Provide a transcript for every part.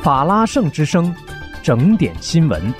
法拉盛之声，整点新闻。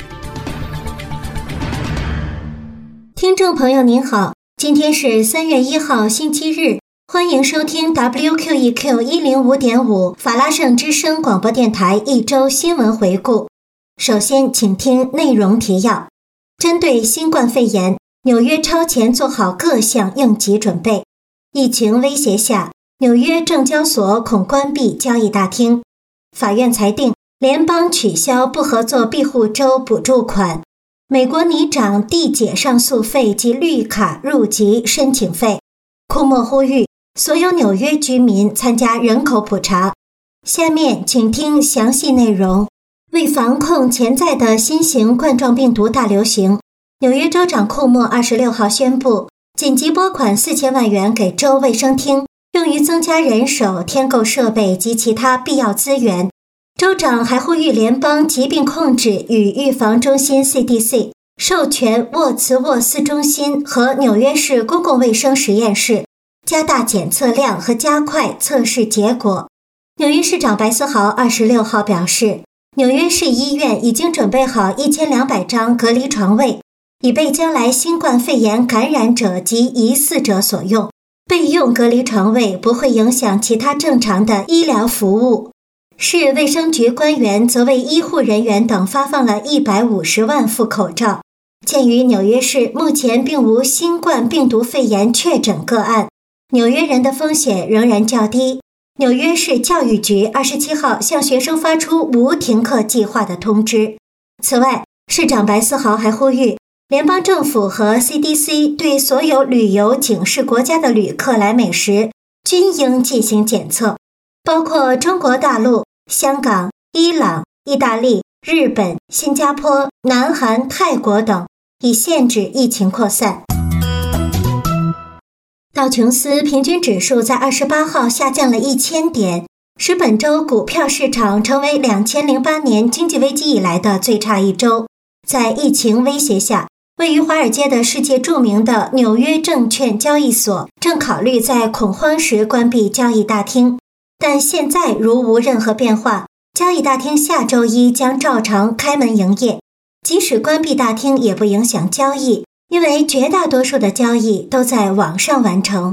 听众朋友您好，今天是3月1号星期日，欢迎收听 WQEQ 105.5 法拉盛之声广播电台一周新闻回顾。首先请听内容提要。针对新冠肺炎，纽约超前做好各项应急准备。疫情威胁下，纽约证交所恐关闭交易大厅。法院裁定联邦取消不合作庇护州补助款。美国拟涨递解上诉费及绿卡入籍申请费。库莫呼吁所有纽约居民参加人口普查。下面请听详细内容。为防控潜在的新型冠状病毒大流行，纽约州长库莫26号宣布紧急拨款4000万元给州卫生厅，用于增加人手、添购设备及其他必要资源。州长还呼吁联邦疾病控制与预防中心 CDC 授权沃茨沃斯中心和纽约市公共卫生实验室加大检测量和加快测试结果。纽约市长白思豪26号表示，纽约市医院已经准备好1200张隔离床位，以备将来新冠肺炎感染者及疑似者所用。备用隔离床位不会影响其他正常的医疗服务。市卫生局官员则为医护人员等发放了150万副口罩。鉴于纽约市目前并无新冠病毒肺炎确诊个案，纽约人的风险仍然较低。纽约市教育局27号向学生发出无停课计划的通知。此外，市长白思豪还呼吁联邦政府和 CDC 对所有旅游警示国家的旅客来美时均应进行检测，包括中国大陆、香港、伊朗、意大利、日本、新加坡、南韩、泰国等，以限制疫情扩散。道琼斯平均指数在28号下降了1000点，使本周股票市场成为2008年经济危机以来的最差一周。在疫情威胁下，位于华尔街的世界著名的纽约证券交易所正考虑在恐慌时关闭交易大厅，但现在如无任何变化，交易大厅下周一将照常开门营业。即使关闭大厅也不影响交易，因为绝大多数的交易都在网上完成。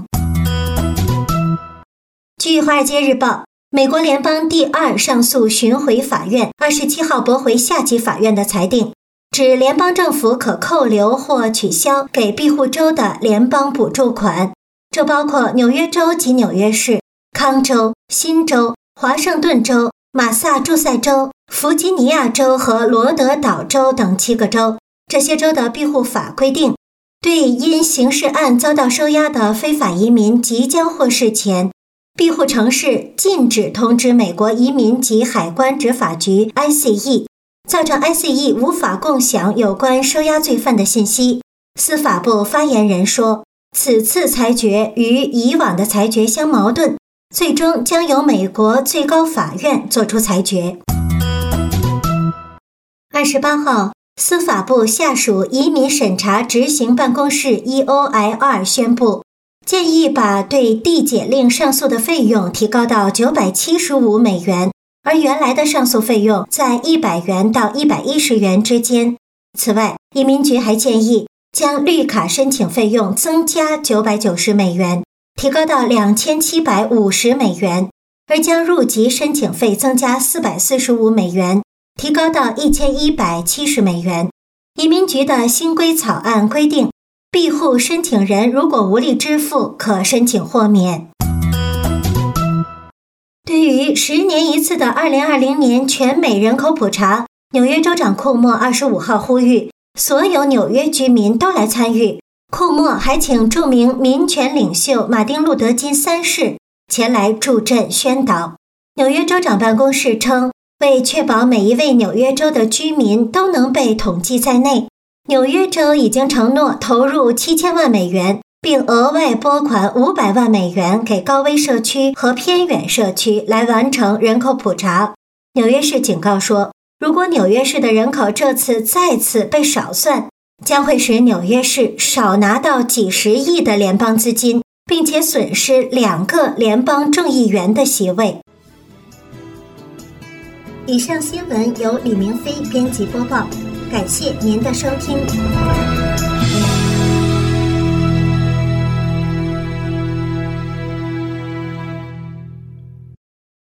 据《华尔街日报》，美国联邦第2上诉巡回法院27号驳回下级法院的裁定，指联邦政府可扣留或取消给庇护州的联邦补助款，这包括纽约州及纽约市、康州、新州、华盛顿州、马萨诸塞州、弗吉尼亚州和罗德岛州等7个州。这些州的庇护法规定，对因刑事案遭到收押的非法移民即将获释前，庇护城市禁止通知美国移民及海关执法局 ICE， 造成 ICE 无法共享有关收押罪犯的信息。司法部发言人说，此次裁决与以往的裁决相矛盾，最终将由美国最高法院作出裁决。28号，司法部下属移民审查执行办公室 EOIR 宣布，建议把对递解令上诉的费用提高到975美元，而原来的上诉费用在100元到110元之间。此外，移民局还建议将绿卡申请费用增加990美元，提高到2750美元，而将入籍申请费增加445美元，提高到1170美元。移民局的新规草案规定，庇护申请人如果无力支付，可申请豁免。对于10年一次的2020年全美人口普查，纽约州长库莫25号呼吁所有纽约居民都来参与。库莫还请著名民权领袖马丁·路德·金3世前来助阵宣导。纽约州长办公室称，为确保每一位纽约州的居民都能被统计在内，纽约州已经承诺投入7000万美元，并额外拨款500万美元给高危社区和偏远社区来完成人口普查。纽约市警告说，如果纽约市的人口这次再次被少算，将会使纽约市少拿到几十亿的联邦资金，并且损失2个联邦众议员的席位。 以上新闻由李明飞编辑播报，感谢您的收听。